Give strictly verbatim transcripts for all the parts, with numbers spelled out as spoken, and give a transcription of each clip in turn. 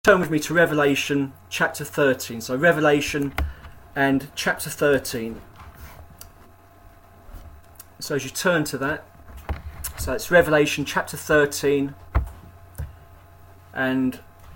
Turn with me to Revelation chapter thirteen. So Revelation and chapter thirteen. So as you turn to that, so it's Revelation chapter thirteen, and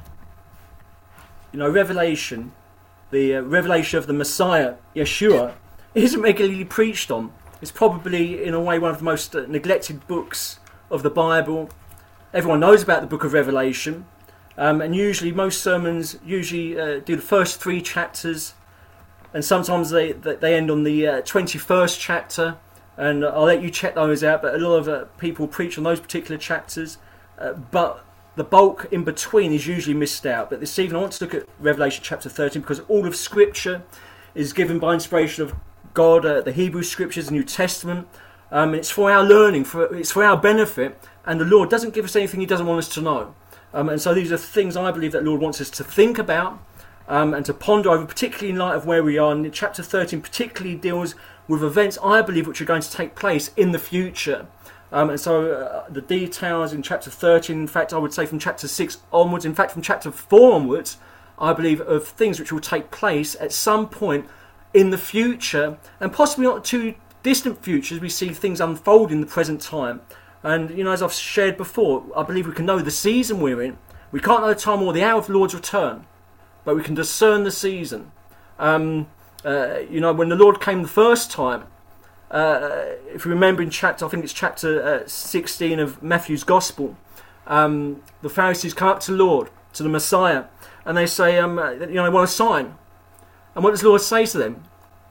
you know Revelation, the uh, revelation of the Messiah, Yeshua, isn't regularly preached on. It's probably in a way one of the most uh, neglected books of the Bible. Everyone knows about the book of Revelation. Um, and usually most sermons usually uh, do the first three chapters, and sometimes they they end on the uh, twenty-first chapter, and I'll let you check those out, but a lot of uh, people preach on those particular chapters, uh, but the bulk in between is usually missed out. But this evening I want to look at Revelation chapter thirteen, because all of Scripture is given by inspiration of God, uh, the Hebrew Scriptures, the New Testament. Um, it's for our learning, for it's for our benefit, and the Lord doesn't give us anything He doesn't want us to know. Um, and so these are things I believe that the Lord wants us to think about um, and to ponder over, particularly in light of where we are. And chapter thirteen particularly deals with events, I believe, which are going to take place in the future. Um, and so uh, the details in chapter thirteen, in fact, I would say from chapter six onwards, in fact, from chapter four onwards, I believe, of things which will take place at some point in the future, and possibly not too distant future, as we see things unfold in the present time. And, you know, as I've shared before, I believe we can know the season we're in. We can't know the time or the hour of the Lord's return, but we can discern the season. Um, uh, you know, when the Lord came the first time, uh, if you remember in chapter, I think it's chapter uh, sixteen of Matthew's Gospel, um, the Pharisees come up to the Lord, to the Messiah, and they say, um, you know, they want a sign. And what does the Lord say to them?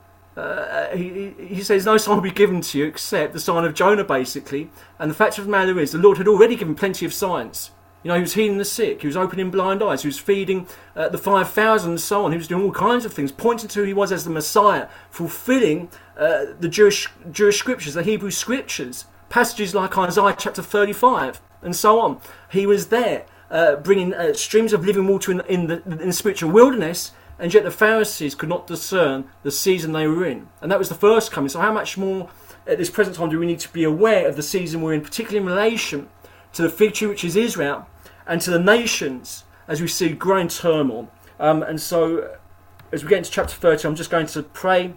Uh, he, he says no sign will be given to you except the sign of Jonah, basically. And the fact of the matter is, the Lord had already given plenty of signs. You know, he was healing the sick, he was opening blind eyes, he was feeding uh, the five thousand and so on. He was doing all kinds of things, pointing to who he was as the Messiah, fulfilling uh, the Jewish Jewish scriptures, the Hebrew scriptures, passages like Isaiah chapter thirty-five and so on. He was there, uh, bringing uh, streams of living water in, in, the, in the spiritual wilderness. And yet the Pharisees could not discern the season they were in. And that was the first coming. So how much more at this present time do we need to be aware of the season we're in, particularly in relation to the fig tree, which is Israel, and to the nations as we see growing turmoil. Um, and so as we get into chapter thirty, I'm just going to pray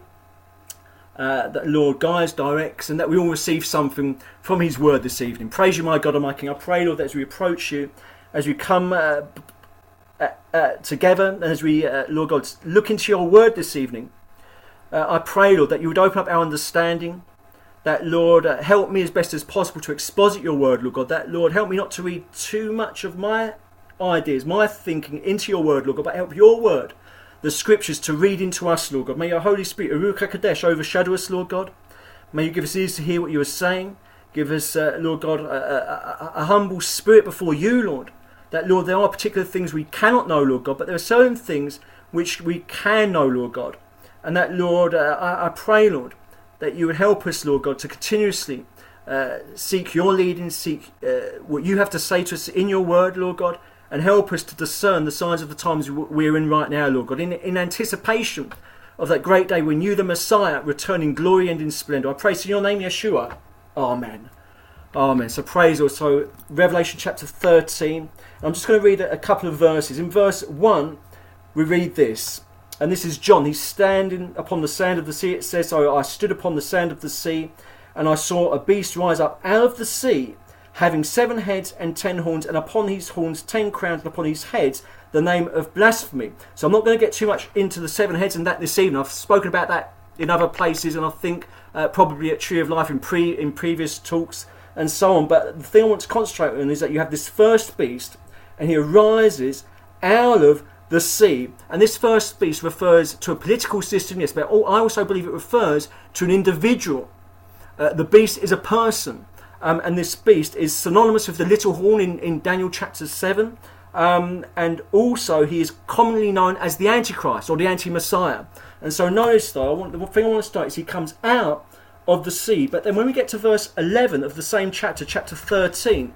uh, that the Lord guides, directs, and that we all receive something from His word this evening. Praise you, my God and my King. I pray, Lord, that as we approach you, as we come Uh, Uh, uh, together, and as we, uh, Lord God, look into your word this evening, uh, I pray, Lord, that you would open up our understanding, that, Lord, uh, help me as best as possible to exposit your word, Lord God, that, Lord, help me not to read too much of my ideas, my thinking into your word, Lord God, but help your word, the scriptures, to read into us, Lord God. May your Holy Spirit, Ruach HaKodesh, overshadow us, Lord God. May you give us ears to hear what you are saying. Give us, uh, Lord God, a, a, a, a humble spirit before you, Lord. That, Lord, there are particular things we cannot know, Lord God, but there are certain things which we can know, Lord God. And that, Lord, uh, I, I pray, Lord, that you would help us, Lord God, to continuously uh, seek your leading, seek uh, what you have to say to us in your word, Lord God, and help us to discern the signs of the times we're in right now, Lord God, in, in anticipation of that great day when you, the Messiah, return in glory and in splendour. I pray in your name, Yeshua. Amen. Amen. So praise Lord. So Revelation chapter thirteen. I'm just going to read a couple of verses. In verse one, we read this. And this is John. He's standing upon the sand of the sea. It says, so I stood upon the sand of the sea, and I saw a beast rise up out of the sea, having seven heads and ten horns, and upon his horns ten crowns, and upon his heads the name of blasphemy. So I'm not going to get too much into the seven heads and that this evening. I've spoken about that in other places, and I think uh, probably at Tree of Life in pre in previous talks and so on. But the thing I want to concentrate on is that you have this first beast, and he arises out of the sea. And this first beast refers to a political system, yes, but I also believe it refers to an individual. Uh, the beast is a person, um, and this beast is synonymous with the little horn in, in Daniel chapter seven. Um, and also he is commonly known as the Antichrist or the Anti-Messiah. And so notice though, I want, the thing I want to start is he comes out of the sea. But then when we get to verse eleven of the same chapter, chapter thirteen,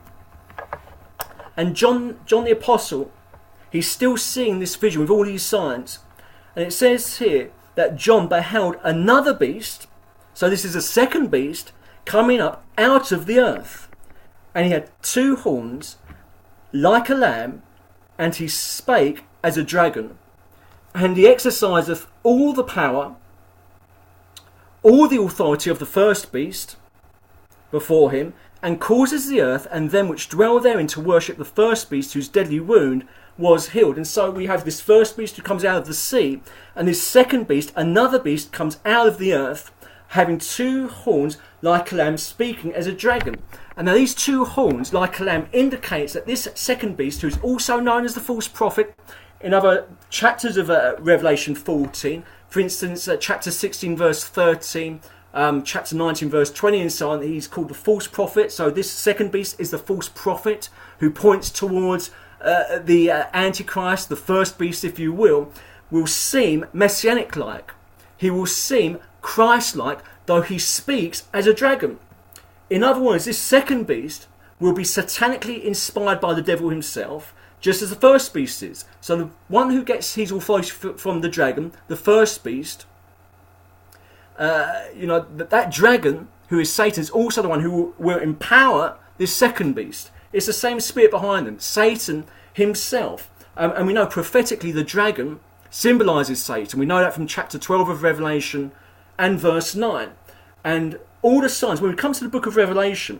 and John, John the Apostle, he's still seeing this vision with all these signs. And it says here that John beheld another beast, so this is a second beast, coming up out of the earth. And he had two horns like a lamb, and he spake as a dragon, and he exerciseth all the power, all the authority of the first beast before him, and causes the earth and them which dwell therein to worship the first beast, whose deadly wound was healed. And so we have this first beast who comes out of the sea, and this second beast, another beast, comes out of the earth, having two horns like a lamb, speaking as a dragon. And now these two horns like a lamb indicates that this second beast, who is also known as the false prophet in other chapters of uh, Revelation fourteen, for instance, uh, chapter sixteen verse thirteen, um, chapter nineteen verse twenty, and so on, he's called the false prophet. So this second beast is the false prophet who points towards uh, the uh, Antichrist. The first beast, if you will, will seem messianic-like. He will seem Christ-like, though he speaks as a dragon. In other words, this second beast will be satanically inspired by the devil himself, just as the first beast is. So the one who gets his authority from the dragon, the first beast, uh, you know, that, that dragon, who is Satan, is also the one who will, will empower this second beast. It's the same spirit behind them, Satan himself. Um, and we know prophetically the dragon symbolises Satan. We know that from chapter twelve of Revelation and verse nine. And all the signs, when it comes to the book of Revelation,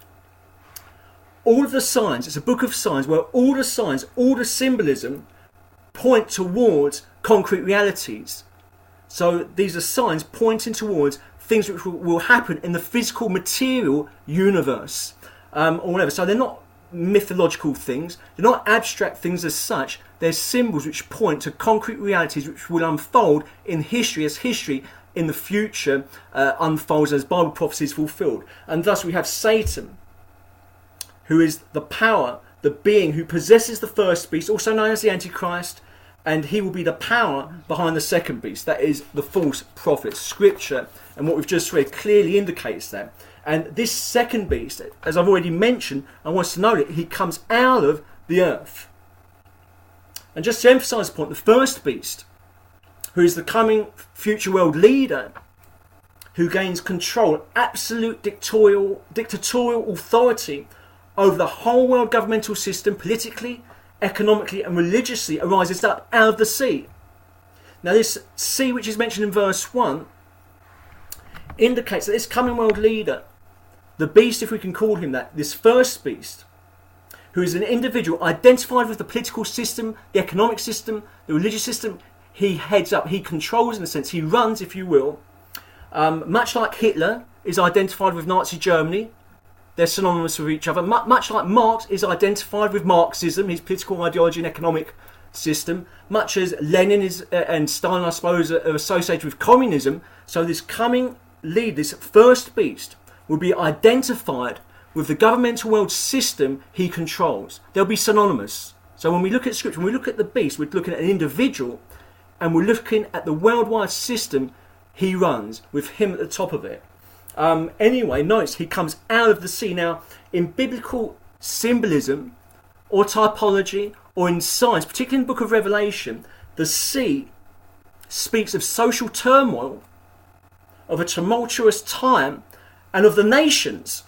all of the signs, it's a book of signs where all the signs, all the symbolism point towards concrete realities. So these are signs pointing towards things which will, will happen in the physical material universe, um, or whatever. So they're not mythological things, they're not abstract things as such, they're symbols which point to concrete realities which will unfold in history as history in the future uh, unfolds as Bible prophecy is fulfilled. And thus we have Satan, who is the power, the being who possesses the first beast, also known as the Antichrist, and he will be the power behind the second beast. That is the false prophet. Scripture, and what we've just read, clearly indicates that. And this second beast, as I've already mentioned, I want us to know that he comes out of the earth. And just to emphasise the point, the first beast, who is the coming future world leader, who gains control, absolute dictatorial, dictatorial authority over the whole world governmental system, politically, economically and religiously, arises up out of the sea. Now this sea, which is mentioned in verse one, indicates that this coming world leader, the beast, if we can call him that, this first beast, who is an individual identified with the political system, the economic system, the religious system, he heads up, he controls in a sense, he runs, if you will. Um, much like Hitler is identified with Nazi Germany, they're synonymous with each other. M- much like Marx is identified with Marxism, his political ideology and economic system. Much as Lenin is uh, and Stalin, I suppose, are, are associated with communism. So this coming lead, this first beast, will be identified with the governmental world system he controls. They'll be synonymous. So when we look at Scripture, when we look at the beast, we're looking at an individual, and we're looking at the worldwide system he runs, with him at the top of it. Um, anyway, notice he comes out of the sea. Now, in biblical symbolism or typology or in science, particularly in the book of Revelation, the sea speaks of social turmoil, of a tumultuous time, and of the nations.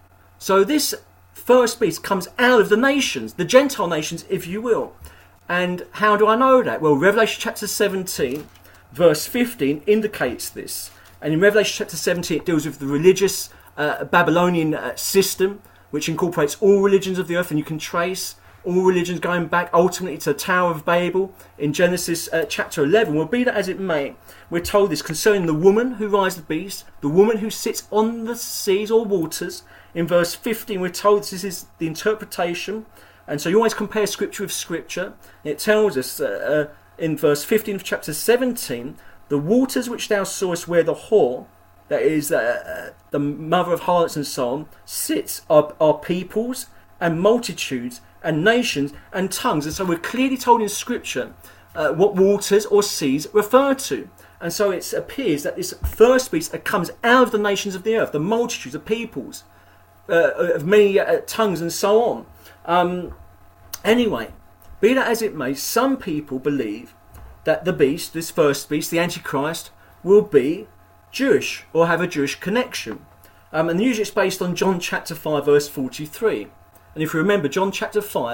So this first beast comes out of the nations, the Gentile nations, if you will. And how do I know that? Well, Revelation chapter seventeen, verse fifteen indicates this. And in Revelation chapter seventeen, it deals with the religious uh, Babylonian uh, system, which incorporates all religions of the earth, and you can trace all religions going back ultimately to the Tower of Babel in Genesis uh, chapter eleven. Well, be that as it may, we're told this concerning the woman who rides the beast, the woman who sits on the seas or waters. In verse fifteen, we're told this is the interpretation. And so you always compare Scripture with Scripture. It tells us uh, uh, in verse fifteen of chapter seventeen, the waters which thou sawest where the whore, that is uh, the mother of harlots and so on, sits, are, are peoples and multitudes and nations and tongues. And so we're clearly told in Scripture uh, what waters or seas refer to. And so it appears that this first beast comes out of the nations of the earth, the multitudes of peoples, uh, of many uh, tongues and so on. Um, anyway, be that as it may, some people believe that the beast, this first beast, the Antichrist, will be Jewish or have a Jewish connection. Um, and usually it's based on John chapter five, verse forty-three. And if you remember, John chapter five,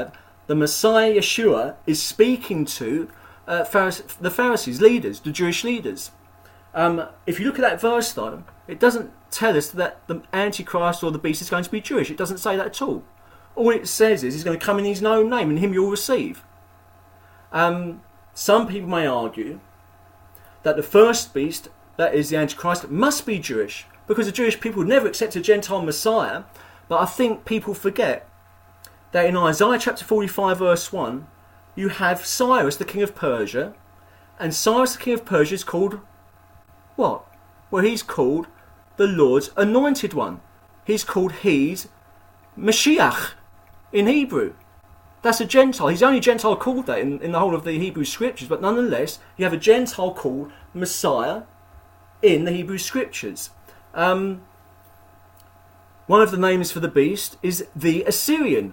the Messiah Yeshua is speaking to uh, Pharise- the Pharisees, leaders, the Jewish leaders. Um, if you look at that verse, though, it doesn't tell us that the Antichrist or the beast is going to be Jewish. It doesn't say that at all. All it says is he's going to come in his own name, and him you'll receive. Um, some people may argue that the first beast, that is the Antichrist, must be Jewish, because the Jewish people would never accept a Gentile Messiah. But I think people forget that in Isaiah chapter forty-five verse one, you have Cyrus, the king of Persia, and Cyrus, the king of Persia, is called what? Well, he's called the Lord's anointed one. He's called He's Mashiach in Hebrew. That's a Gentile. He's the only Gentile called that in, in the whole of the Hebrew Scriptures, but nonetheless, you have a Gentile called Messiah in the Hebrew Scriptures. Um, one of the names for the beast is the Assyrian.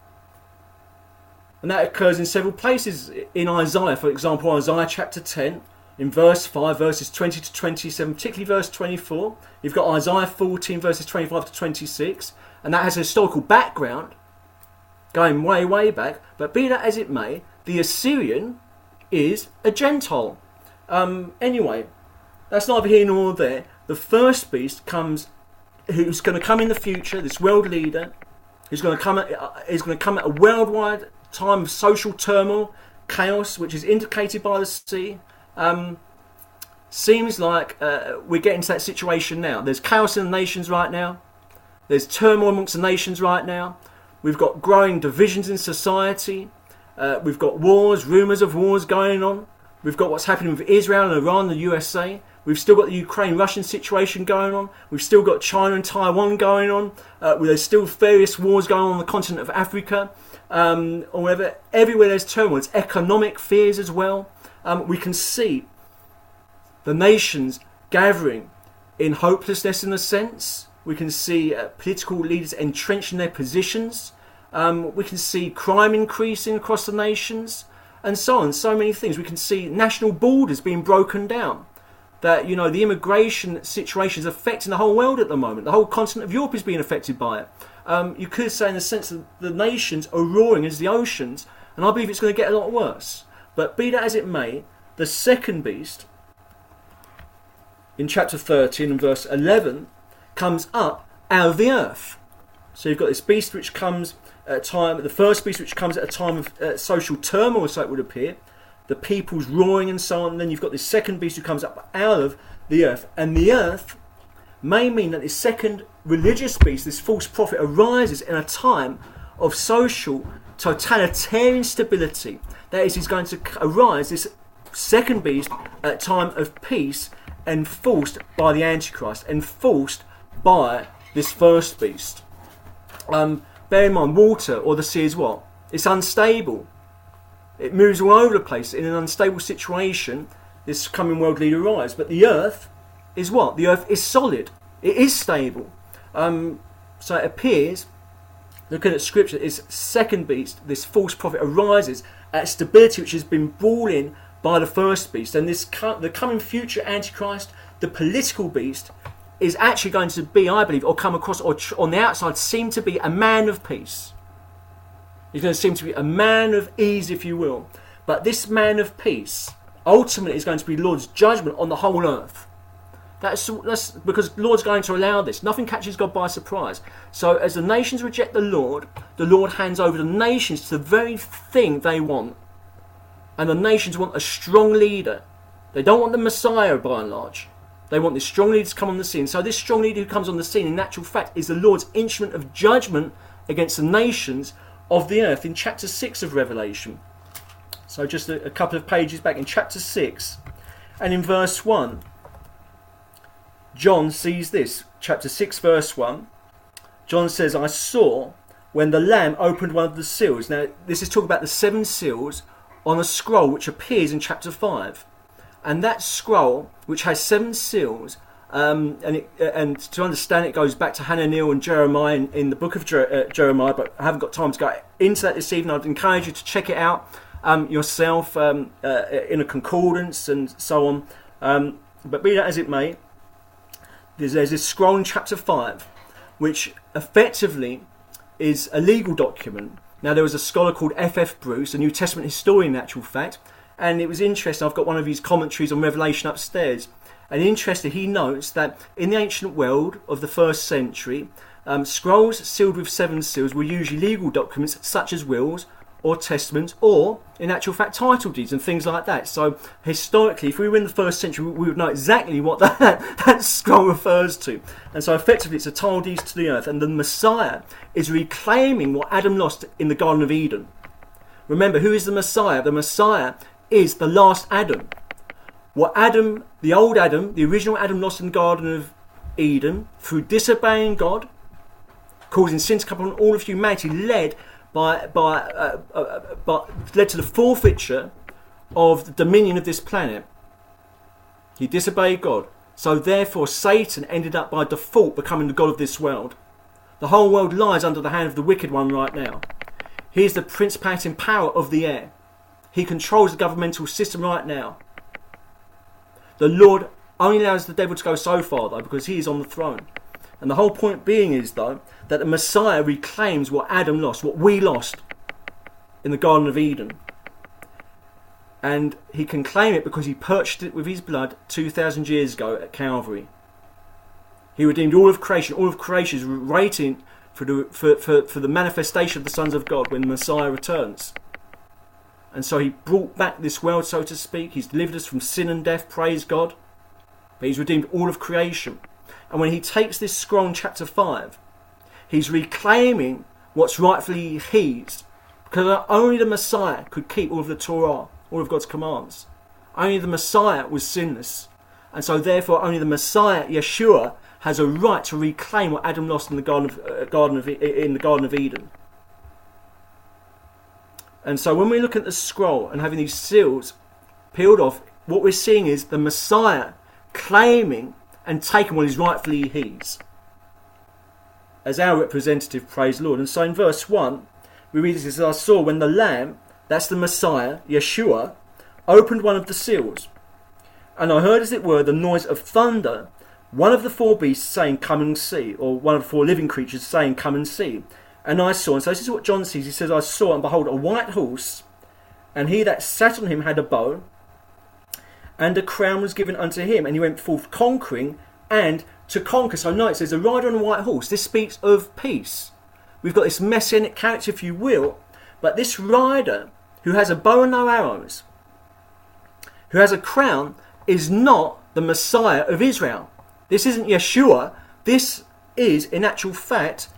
And that occurs in several places in Isaiah. For example, Isaiah chapter ten, in verse five, verses twenty to twenty-seven, particularly verse twenty-four. You've got Isaiah fourteen, verses twenty-five to twenty-six. And that has a historical background, going way, way back. But be that as it may, the Assyrian is a Gentile. Um, anyway, that's neither here nor there. The first beast comes, who's going to come in the future, this world leader, who's going to come at, uh, is going to come at a worldwide time of social turmoil, chaos, which is indicated by the sea. Um, seems like uh, we're getting to that situation now. There's chaos in the nations right now. There's turmoil amongst the nations right now. We've got growing divisions in society. Uh, we've got wars, rumours of wars going on. We've got what's happening with Israel and Iran, the U S A. We've still got the Ukraine-Russian situation going on. We've still got China and Taiwan going on. Uh, there's still various wars going on on the continent of Africa. Um, or wherever. Everywhere there's turmoil. It's economic fears as well. Um, we can see the nations gathering in hopelessness in a sense. We can see uh, political leaders entrenched in their positions. Um, we can see crime increasing across the nations, and so on. So many things. We can see national borders being broken down. That, you know, the immigration situation is affecting the whole world at the moment. The whole continent of Europe is being affected by it. Um, you could say in the sense that the nations are roaring as the oceans, and I believe it's going to get a lot worse. But be that as it may, the second beast, in chapter thirteen and verse eleven, comes up out of the earth. So you've got this beast which comes at a time, the first beast which comes at a time of uh, social turmoil, so it would appear, the people's roaring and so on. And then you've got this second beast who comes up out of the earth. And the earth may mean that this second religious beast, this false prophet, arises in a time of social totalitarian stability. That is, he's going to arise, this second beast, at a time of peace, enforced by the Antichrist, enforced by this first beast. Um, bear in mind, water or the sea is what? It's unstable. It moves all over the place. In an unstable situation, this coming world leader arrives. But the earth is what? The earth is solid. It is stable. Um, so it appears, looking at scripture, this second beast, this false prophet, arises at stability which has been brought in by the first beast. And this the coming future Antichrist, the political beast, is actually going to be, I believe, or come across, or on the outside, seem to be a man of peace. He's going to seem to be a man of ease, if you will. But this man of peace, ultimately, is going to be Lord's judgment on the whole earth. That's, that's because the Lord's going to allow this. Nothing catches God by surprise. So as the nations reject the Lord, the Lord hands over the nations to the very thing they want. And the nations want a strong leader. They don't want the Messiah, by and large. They want this strong leader to come on the scene. So this strong leader who comes on the scene, in actual fact, is the Lord's instrument of judgment against the nations of the earth in chapter six of Revelation. So just a, a couple of pages back in chapter six, and in verse one, John sees this. Chapter six, verse one. John says, I saw when the Lamb opened one of the seals. Now, this is talking about the seven seals on a scroll which appears in chapter five. And that scroll, which has seven seals, um, and it, and to understand it, goes back to Hananiah and Jeremiah in, in the book of Jer- uh, Jeremiah, but I haven't got time to go into that this evening. I'd encourage you to check it out um, yourself um, uh, in a concordance and so on. Um, but be that as it may, there's, there's this scroll in chapter five, which effectively is a legal document Now, there was a scholar called F F Bruce, a New Testament historian in actual fact, and it was interesting. I've got one of his commentaries on Revelation upstairs. And interesting, he notes that in the ancient world of the first century, um, scrolls sealed with seven seals were usually legal documents such as wills or testaments, or in actual fact title deeds and things like that. So historically, if we were in the first century, we would know exactly what that, that scroll refers to. And so effectively it's a title deeds to the earth, and the Messiah is reclaiming what Adam lost in the Garden of Eden. Remember, who is the Messiah? The Messiah is the last Adam. What Adam, the old Adam, the original Adam lost in the Garden of Eden through disobeying God, causing sin to come upon all of humanity, led by by uh, uh, by led to the forfeiture of the dominion of this planet. He disobeyed God, so therefore Satan ended up by default becoming the god of this world. The whole world lies under the hand of the wicked one right now. He is the principality and power of the air. He controls the governmental system right now. The Lord only allows the devil to go so far, though, because he is on the throne. And the whole point being is, though, that the Messiah reclaims what Adam lost, what we lost in the Garden of Eden. And he can claim it because he purchased it with his blood two thousand years ago at Calvary. He redeemed all of creation. All of creation is waiting for the, for, for, for the manifestation of the sons of God when the Messiah returns. And so he brought back this world, so to speak. He's delivered us from sin and death, praise God. But he's redeemed all of creation. And when he takes this scroll in chapter five, he's reclaiming what's rightfully his. Because only the Messiah could keep all of the Torah, all of God's commands. Only the Messiah was sinless. And so therefore only the Messiah, Yeshua, has a right to reclaim what Adam lost in the Garden of, uh, Garden of, in the Garden of Eden. And so when we look at the scroll and having these seals peeled off, what we're seeing is the Messiah claiming and taking what is rightfully his as our representative, praise the Lord. And so in verse one, we read this as I saw when the Lamb, that's the Messiah, Yeshua, opened one of the seals. And I heard, as it were, the noise of thunder, one of the four beasts saying, come and see, or one of the four living creatures saying, come and see. And I saw, and so this is what John sees, he says, I saw, and behold, a white horse, and he that sat on him had a bow, and a crown was given unto him, and he went forth conquering and to conquer. So notice there's a rider on a white horse. This speaks of peace. We've got this messianic character, if you will, but this rider who has a bow and no arrows, who has a crown, is not the Messiah of Israel. This isn't Yeshua. This is, in actual fact,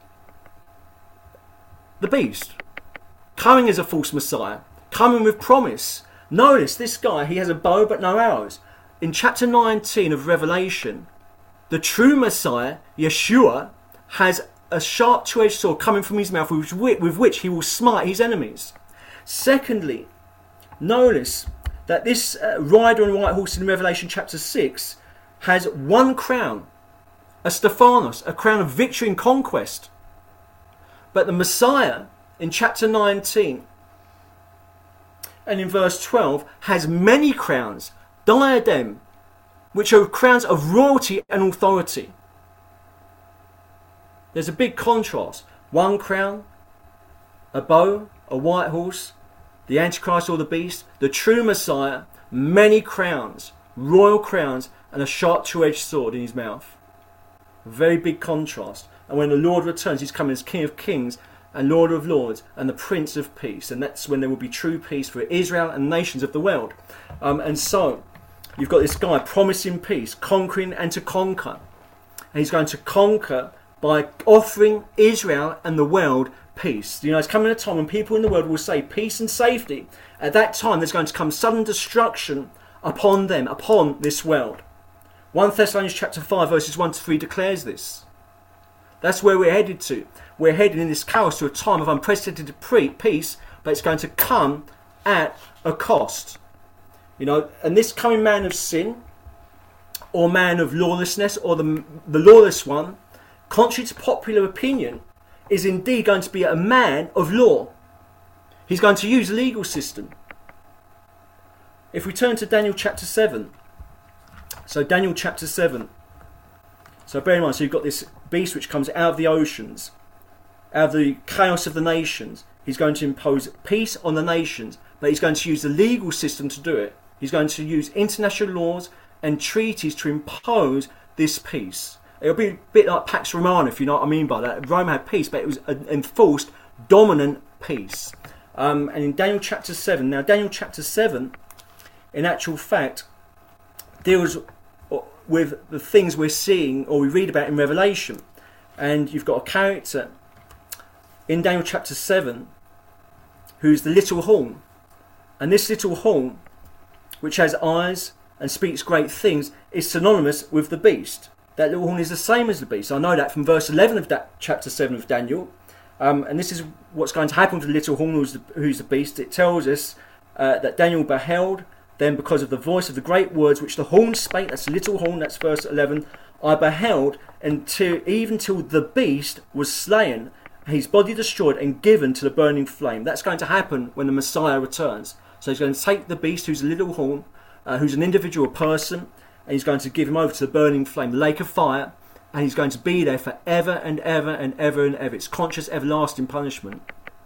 the beast. Coming as a false Messiah. Coming with promise. Notice this guy, he has a bow but no arrows. In chapter nineteen of Revelation, the true Messiah, Yeshua, has a sharp two-edged sword coming from his mouth with which, with which he will smite his enemies. Secondly, notice that this uh, rider on a white horse in Revelation chapter six has one crown, a Stephanos, a crown of victory and conquest. But the Messiah in chapter nineteen and in verse twelve has many crowns, diadem, which are crowns of royalty and authority. There's a big contrast. One crown, a bow, a white horse, the Antichrist or the beast, the true Messiah, many crowns, royal crowns, and a sharp two-edged sword in his mouth. A very big contrast. And when the Lord returns, he's coming as King of Kings and Lord of Lords and the Prince of Peace. And that's when there will be true peace for Israel and nations of the world. Um, and so, you've got this guy promising peace, conquering and to conquer. And he's going to conquer by offering Israel and the world peace. You know, it's coming a time when people in the world will say peace and safety. At that time, there's going to come sudden destruction upon them, upon this world. First Thessalonians chapter five, verses one to three declares this. That's where we're headed to. We're heading in this chaos to a time of unprecedented peace, but it's going to come at a cost. You know, and this coming man of sin, or man of lawlessness, or the, the lawless one, contrary to popular opinion, is indeed going to be a man of law. He's going to use the legal system. If we turn to Daniel chapter seven. So Daniel chapter seven. So bear in mind, so you've got this beast which comes out of the oceans, out of the chaos of the nations. He's going to impose peace on the nations, but he's going to use the legal system to do it. He's going to use international laws and treaties to impose this peace. It'll be a bit like Pax Romana, if you know what I mean by that. Rome had peace, but it was an enforced, dominant peace. Um, and in Daniel chapter seven, now Daniel chapter seven, in actual fact, deals with the things we're seeing or we read about in Revelation. And you've got a character in Daniel chapter seven who's the little horn. And this little horn, which has eyes and speaks great things, is synonymous with the beast. That little horn is the same as the beast. I know that from verse eleven of that chapter seven of Daniel. Um, and this is what's going to happen to the little horn who's the, who's the beast. It tells us uh, that Daniel beheld, then because of the voice of the great words which the horn spake, that's the little horn, that's verse eleven, I beheld until even till the beast was slain, his body destroyed and given to the burning flame. That's going to happen when the Messiah returns. So he's going to take the beast, who's a little horn, uh, who's an individual person, and he's going to give him over to the burning flame, the lake of fire, and he's going to be there forever and ever and ever and ever. It's conscious, everlasting punishment.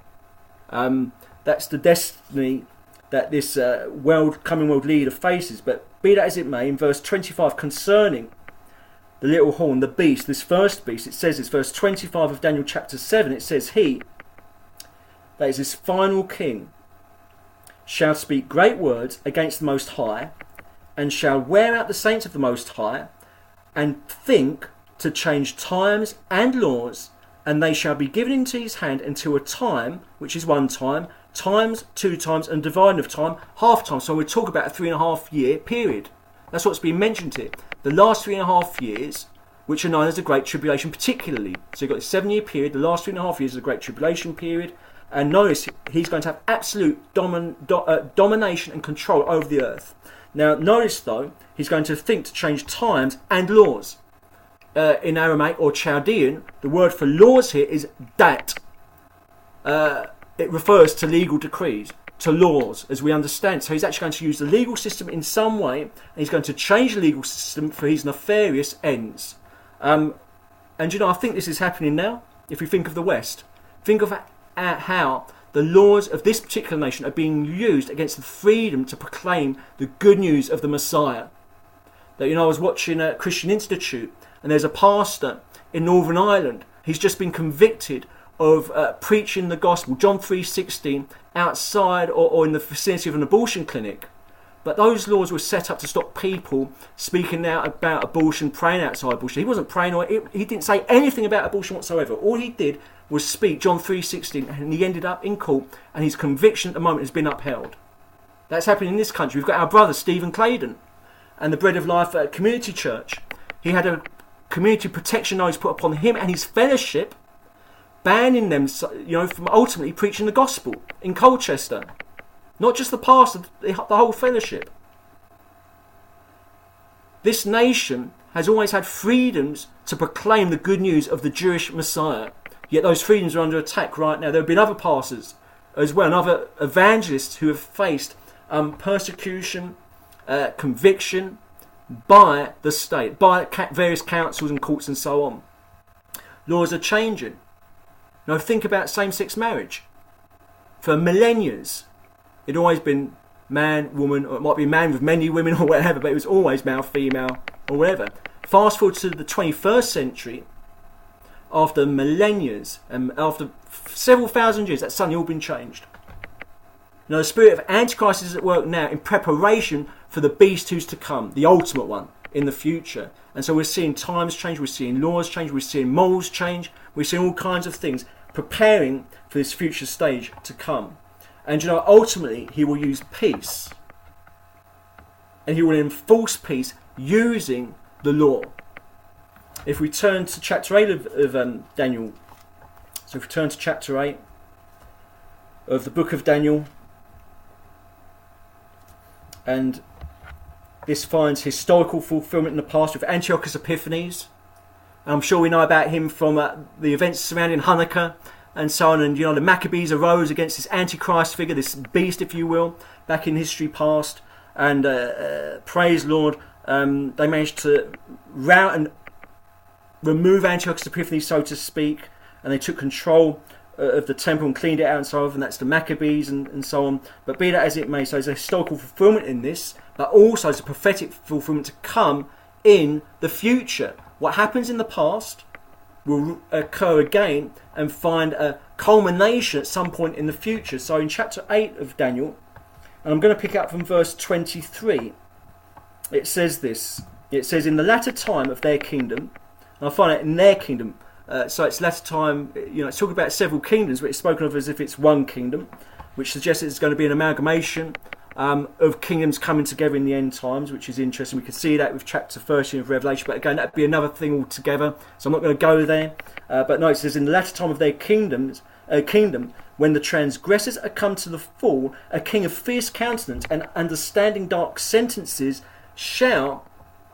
Um, that's the destiny that this uh, world, coming world leader faces. But be that as it may, in verse twenty-five, concerning the little horn, the beast, this first beast, it says, it's verse twenty-five of Daniel chapter seven, it says, he, that is this final king, shall speak great words against the Most High, and shall wear out the saints of the Most High, and think to change times and laws, and they shall be given into his hand until a time, which is one time, times, two times, and dividing of time, half time. So we talk about a three and a half year period. That's what's been mentioned here. The last three and a half years, which are known as the Great Tribulation particularly. So you've got a seven year period, the last three and a half years is the Great Tribulation period. And notice he's going to have absolute domin, do, uh, domination and control over the earth. Now notice though, he's going to think to change times and laws. Uh, in Aramaic or Chaldean, the word for laws here is dat. Uh, it refers to legal decrees, to laws, as we understand. So he's actually going to use the legal system in some way, and he's going to change the legal system for his nefarious ends. Um, and you know, I think this is happening now. If we think of the West, think of how the laws of this particular nation are being used against the freedom to proclaim the good news of the Messiah. That, you know, I was watching a Christian Institute, and there's a pastor in Northern Ireland. He's just been convicted of uh, preaching the gospel, John three sixteen, outside or, or in the vicinity of an abortion clinic. But those laws were set up to stop people speaking out about abortion, praying outside abortion. He wasn't praying, or he didn't say anything about abortion whatsoever. All he did was speak John three sixteen, and he ended up in court, and his conviction at the moment has been upheld. That's happening in this country. We've got our brother Stephen Claydon and the Bread of Life uh, Community Church. He had a community protection notice put upon him and his fellowship, banning them, you know, from ultimately preaching the gospel in Colchester. Not just the pastor, the whole fellowship. This nation has always had freedoms to proclaim the good news of the Jewish Messiah. Yet those freedoms are under attack right now. There have been other pastors as well, and other evangelists who have faced um, persecution, uh, conviction by the state, by various councils and courts and so on. Laws are changing. Now think about same-sex marriage. For millennia, it had always been man, woman, or it might be man with many women or whatever, but it was always male, female, or whatever. Fast forward to the twenty-first century, after millennia, and after several thousand years, that's suddenly all been changed. Now the spirit of Antichrist is at work now in preparation for the beast who's to come, the ultimate one in the future. And so we're seeing times change, we're seeing laws change, we're seeing morals change, we're seeing all kinds of things preparing for this future stage to come. And you know, ultimately he will use peace, and he will enforce peace using the law. If we turn to chapter eight of, of um, Daniel, so if we turn to chapter eight of the book of Daniel, and this finds historical fulfillment in the past with Antiochus Epiphanes. And I'm sure we know about him from uh, the events surrounding Hanukkah and so on. And you know, the Maccabees arose against this Antichrist figure, this beast, if you will, back in history past. And uh, uh, praise Lord, um, they managed to rout and remove Antiochus Epiphanes, so to speak, and they took control uh, of the temple and cleaned it out and so on, and that's the Maccabees and, and so on. But be that as it may, so there's a historical fulfillment in this, but also there's a prophetic fulfillment to come in the future. What happens in the past will occur again and find a culmination at some point in the future. So in chapter eight of Daniel, and I'm going to pick up from verse twenty-three, it says this. It says, in the latter time of their kingdom, and I find it in their kingdom, uh, so it's latter time, you know, it's talking about several kingdoms, but it's spoken of as if it's one kingdom, which suggests it's going to be an amalgamation um, of kingdoms coming together in the end times, which is interesting. We can see that with chapter thirteen of Revelation, but again, that'd be another thing altogether, so I'm not going to go there. Uh, but no, it says, in the latter time of their kingdoms, uh, kingdom, when the transgressors are come to the fall, a king of fierce countenance and understanding dark sentences shall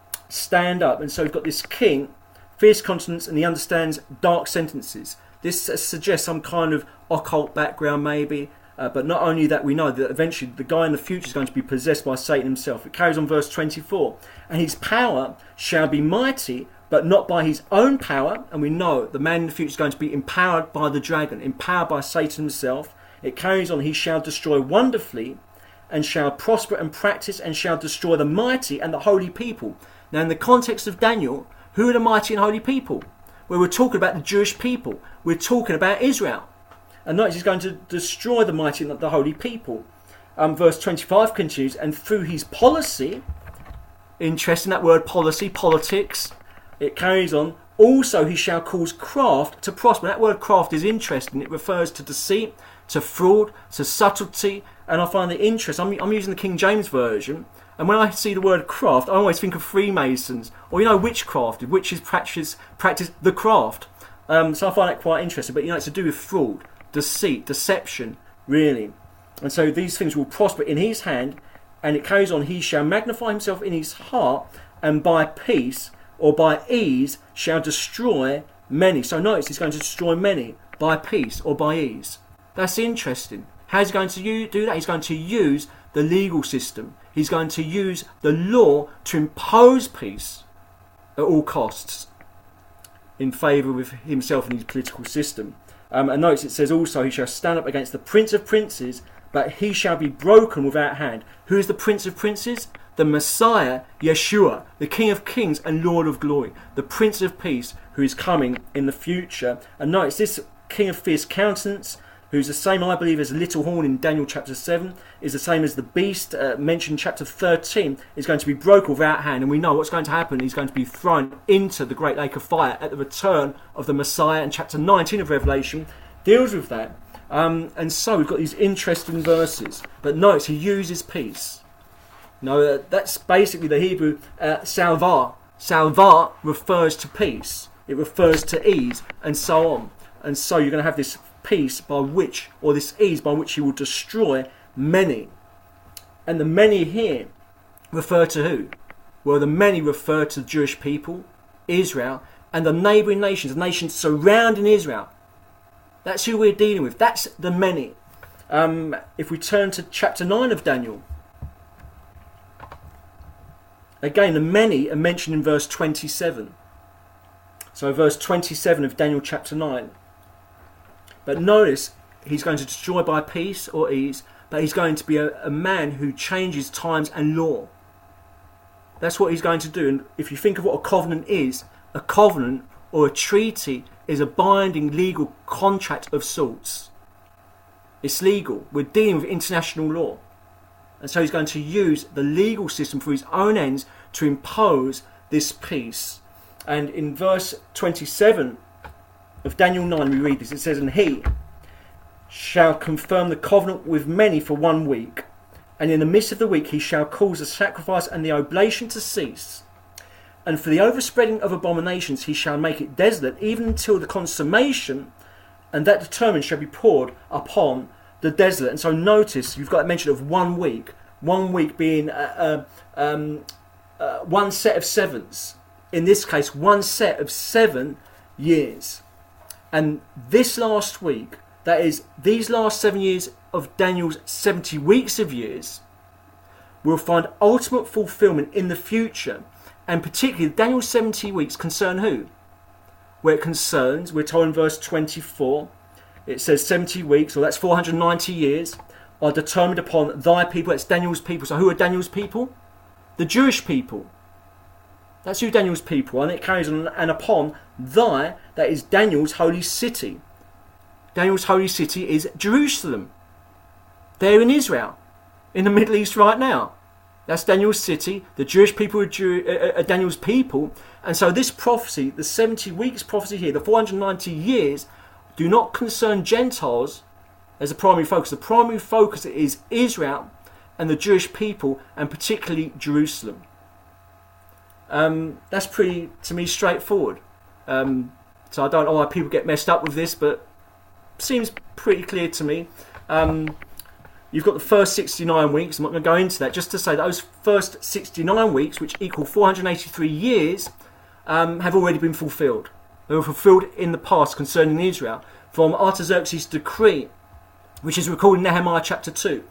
stand up. And so we've got this king, fierce countenance, and he understands dark sentences. This uh, suggests some kind of occult background maybe, uh, but not only that, we know that eventually the guy in the future is going to be possessed by Satan himself. It carries on verse twenty-four, and his power shall be mighty, but not by his own power. And we know the man in the future is going to be empowered by the dragon, empowered by Satan himself. It carries on, he shall destroy wonderfully, and shall prosper and practice, and shall destroy the mighty and the holy people. Now, in the context of Daniel, who are the mighty and holy people? Well, we're talking about the Jewish people. We're talking about Israel. And notice he's going to destroy the mighty and the holy people. Um, verse twenty-five continues, and through his policy, interesting that word policy, politics, it carries on, also he shall cause craft to prosper. That word craft is interesting. It refers to deceit, to fraud, to subtlety, and I find it interesting. I'm, I'm using the King James Version, and when I see the word craft, I always think of Freemasons, or, you know, witchcraft. Witches practice, practice the craft. Um, so I find that quite interesting. But, you know, it's to do with fraud, deceit, deception, really. And so these things will prosper in his hand, and it carries on, he shall magnify himself in his heart, and by peace, or by ease, shall destroy many. So notice he's going to destroy many by peace or by ease. That's interesting. How's he going to do that? He's going to use the legal system. He's going to use the law to impose peace at all costs in favour with himself and his political system. Um, and notice it says also, he shall stand up against the prince of princes, but he shall be broken without hand. Who is the prince of princes? The Messiah, Yeshua, the King of kings and Lord of glory, the Prince of peace, who is coming in the future. And notice this King of fierce countenance, who's the same, I believe, as the little horn in Daniel chapter seven, is the same as the beast uh, mentioned in chapter thirteen, is going to be broken without hand. And we know what's going to happen. He's going to be thrown into the great lake of fire at the return of the Messiah. And chapter nineteen of Revelation deals with that. Um, and so we've got these interesting verses. But notice he uses peace. No, uh, that's basically the Hebrew uh, salvar. Salvar refers to peace. It refers to ease, and so on. And so you're going to have this peace by which, or this ease by which he will destroy many. And the many here refer to who? Well, the many refer to the Jewish people, Israel, and the neighbouring nations, the nations surrounding Israel. That's who we're dealing with. That's the many. Um, if we turn to chapter nine of Daniel, again, the many are mentioned in verse twenty-seven. So verse twenty-seven of Daniel chapter nine. But notice, he's going to destroy by peace or ease, but he's going to be a, a man who changes times and law. That's what he's going to do. And if you think of what a covenant is, a covenant or a treaty is a binding legal contract of sorts. It's legal. We're dealing with international law. And so he's going to use the legal system for his own ends to impose this peace. And in verse twenty-seven of Daniel nine, we read this. It says, and he shall confirm the covenant with many for one week. And in the midst of the week he shall cause the sacrifice and the oblation to cease. And for the overspreading of abominations he shall make it desolate, even until the consummation, and that determined shall be poured upon the desolate. And so notice, you've got a mention of one week. One week being uh, uh, um, uh, one set of sevens. In this case, one set of seven years. And this last week, that is, these last seven years of Daniel's seventy weeks of years, will find ultimate fulfillment in the future. And particularly, Daniel's seventy weeks concern who? Where it concerns, we're told in verse twenty-four, it says seventy weeks, or that's four hundred ninety years, are determined upon thy people. That's Daniel's people. So who are Daniel's people? The Jewish people. That's who Daniel's people are. And it carries on, and upon thy, that is Daniel's holy city. Daniel's holy city is Jerusalem. They're in Israel, in the Middle East right now. That's Daniel's city. The Jewish people are, Jew, uh, are Daniel's people. And so this prophecy, the seventy weeks prophecy here, the four hundred ninety years, do not concern Gentiles as a primary focus. The primary focus is Israel and the Jewish people, and particularly Jerusalem. Um, that's pretty, to me, straightforward. Um, so I don't know why people get messed up with this, but seems pretty clear to me. Um, you've got the first sixty-nine weeks. I'm not going to go into that. Just to say that those first sixty-nine weeks, which equal four hundred eighty-three years, um, have already been fulfilled. They were fulfilled in the past concerning Israel from Artaxerxes' decree, which is recorded in Nehemiah chapter two.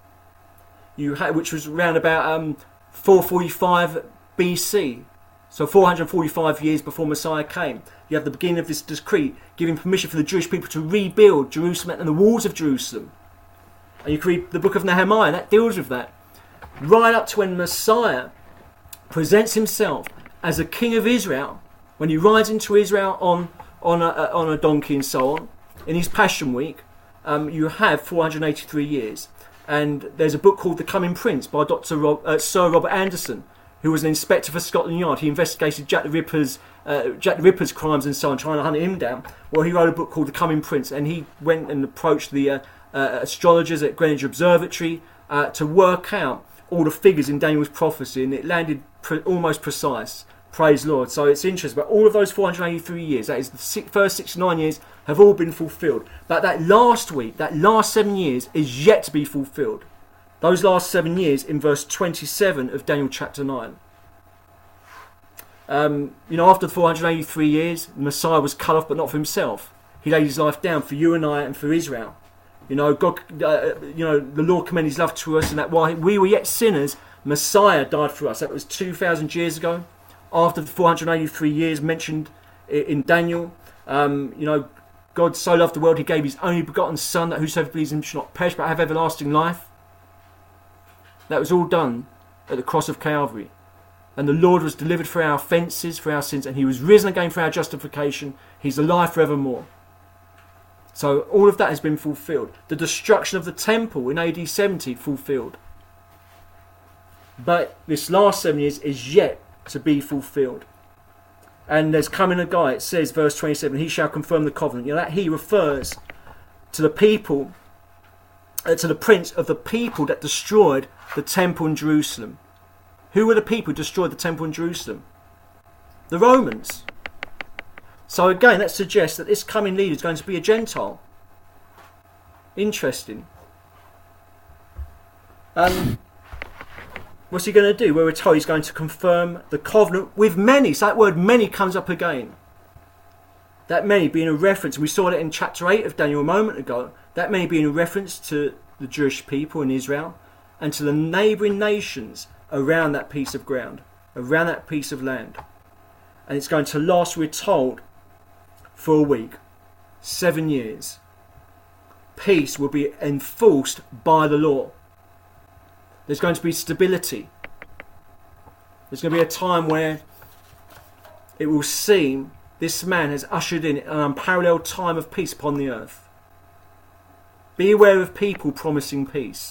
You had, which was around about um, four forty-five B C, so four hundred forty-five years before Messiah came. You have the beginning of this decree giving permission for the Jewish people to rebuild Jerusalem and the walls of Jerusalem. And you can read the book of Nehemiah, that deals with that. Right up to when Messiah presents himself as a king of Israel, when he rides into Israel on, on, a, on a donkey and so on, in his Passion Week, um, you have four hundred eighty-three years. And there's a book called The Coming Prince by Doctor Rob, uh, Sir Robert Anderson, who was an inspector for Scotland Yard. He investigated Jack the Ripper's uh, Jack the Ripper's crimes and so on, trying to hunt him down. Well, he wrote a book called The Coming Prince, and he went and approached the uh, uh, astrologers at Greenwich Observatory uh, to work out all the figures in Daniel's prophecy, and it landed pre- almost precise. Praise Lord. So it's interesting. But all of those four hundred eighty-three years, that is the six, first sixty-nine years, have all been fulfilled. But that last week, that last seven years, is yet to be fulfilled. Those last seven years in verse twenty-seven of Daniel chapter nine. Um, you know, after the four hundred eighty-three years, the Messiah was cut off, but not for himself. He laid his life down for you and I and for Israel. You know, God, uh, you know, the Lord commended his love to us, and that while we were yet sinners, Messiah died for us. That was two thousand years ago. After the four hundred eighty-three years mentioned in Daniel, um, you know, God so loved the world, he gave his only begotten Son, that whosoever believes in him shall not perish but have everlasting life. That was all done at the cross of Calvary. And the Lord was delivered for our offences, for our sins, and he was risen again for our justification. He's alive forevermore. So all of that has been fulfilled. The destruction of the temple in A D seventy fulfilled. But this last seven years is yet to be fulfilled. And there's coming a guy, it says, verse twenty-seven, he shall confirm the covenant. You know, that he refers to the people, uh, to the prince of the people that destroyed the temple in Jerusalem. Who were the people who destroyed the temple in Jerusalem? The Romans. So again, that suggests that this coming leader is going to be a Gentile. Interesting. Um, what's he going to do? Well, we're told he's going to confirm the covenant with many. So that word many comes up again. That many being a reference, and we saw that in chapter eight of Daniel a moment ago, that many being a reference to the Jewish people in Israel and to the neighbouring nations around that piece of ground, around that piece of land. And it's going to last, we're told, for a week, seven years. Peace will be enforced by the law. There's going to be stability. There's going to be a time where it will seem this man has ushered in an unparalleled time of peace upon the earth. Beware of people promising peace.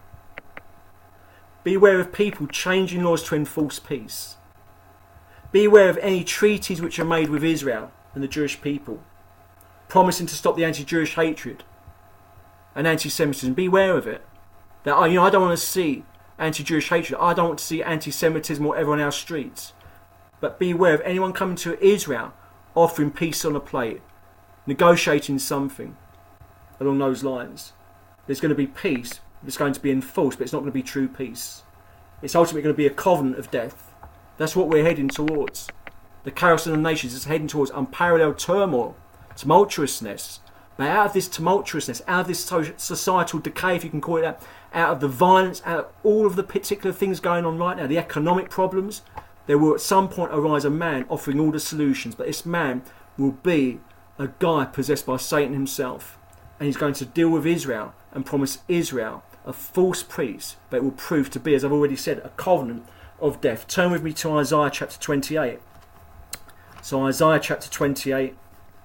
Beware of people changing laws to enforce peace. Beware of any treaties which are made with Israel and the Jewish people, promising to stop the anti-Jewish hatred and anti-Semitism. Beware of it. That, you know, I don't want to see anti-Jewish hatred. I don't want to see anti-Semitism or ever on our streets. But beware of anyone coming to Israel offering peace on a plate, negotiating something along those lines. There's going to be peace. It's going to be enforced, but it's not going to be true peace. It's ultimately going to be a covenant of death. That's what we're heading towards. The chaos of the nations is heading towards unparalleled turmoil, tumultuousness. But out of this tumultuousness, out of this societal decay, if you can call it that, out of the violence, out of all of the particular things going on right now, the economic problems, there will at some point arise a man offering all the solutions. But this man will be a guy possessed by Satan himself. and he's going to deal with Israel and promise Israel a false peace, but it will prove to be, as I've already said, a covenant of death. Turn with me to Isaiah chapter twenty-eight. So Isaiah chapter twenty-eight.